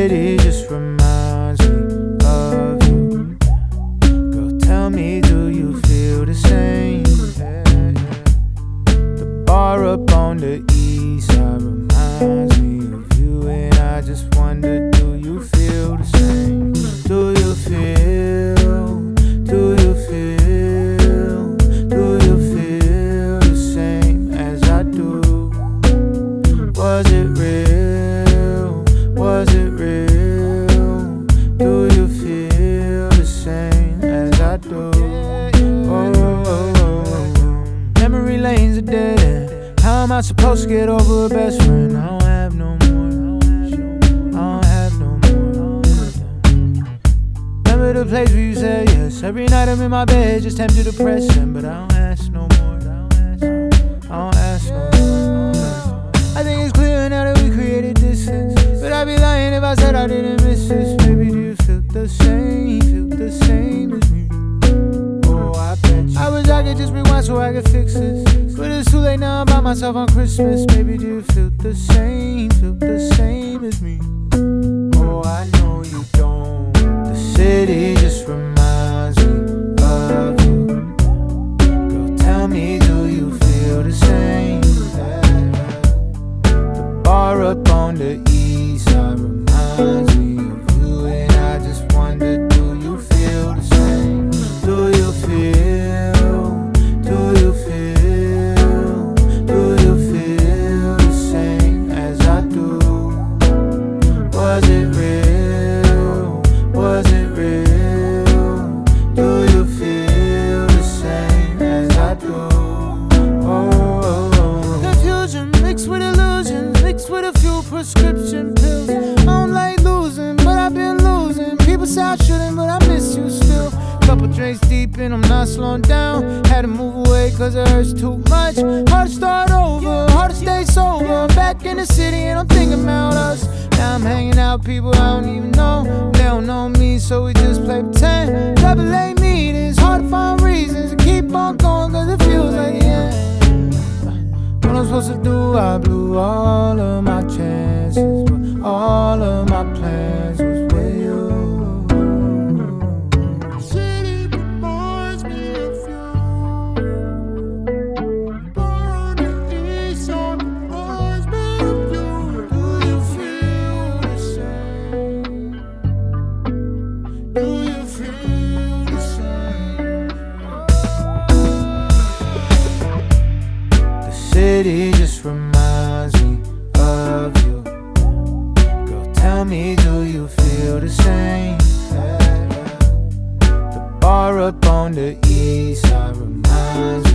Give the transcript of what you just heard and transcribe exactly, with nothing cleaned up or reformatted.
city just reminds me of you. Girl, tell me, do you feel the same? The bar up on the east side reminds me of you, and I just wonder, do you feel the same? Do you feel, do you feel, do you feel the same as I do? Was it real? Was it real? Do you feel the same as I do? Oh, oh, oh, oh. Memory lanes are dead end. How am I supposed to get over a best friend? I don't have no more. I don't have no more. Remember the place where you said yes? Every night I'm in my bed just tempted to press him, but I don't ask no more. I don't ask no more. I think it's clear now that we created distance, but I'd be lying if I said I didn't miss this. Baby, do you feel the same? Feel the same as me? Oh, I bet you. I wish I could just rewind so I could fix this, but it's too late now. I'm by myself on Christmas. Baby, do you feel the same? Feel the same as me? Oh, I know you don't. The city just reminds me of you. Girl, tell me, do you feel the same? Bar up on the east side reminds me of you, and I just wonder, do you feel the same? Do you feel, do you feel, do you feel the same as I do? Was it real? Was it real? Do you feel the same as I do? Oh, oh, oh. Confusion mixed with illusion, mixed with a few prescription pills. I don't like losing, but I've been losing. People say I shouldn't, but I miss you still. Couple drinks deep and I'm not slowing down. Had to move away cause it hurts too much. Hard to start over, hard to stay sober. Back in the city and I'm thinking about us. Now I'm hanging out with people I don't even know. They don't know me, so we just play pretend. Double A meetings, hard to find reasons to keep on going cause it feels like the end. What I'm supposed to do, I blew all of my chances, but all of my plans was with you. City reminds me of you. Bar on the east side reminds me of you. Do you feel the same? Do you feel the same? The city just reminds me of you. Girl, tell me, do you feel the same? The bar up on the east side reminds me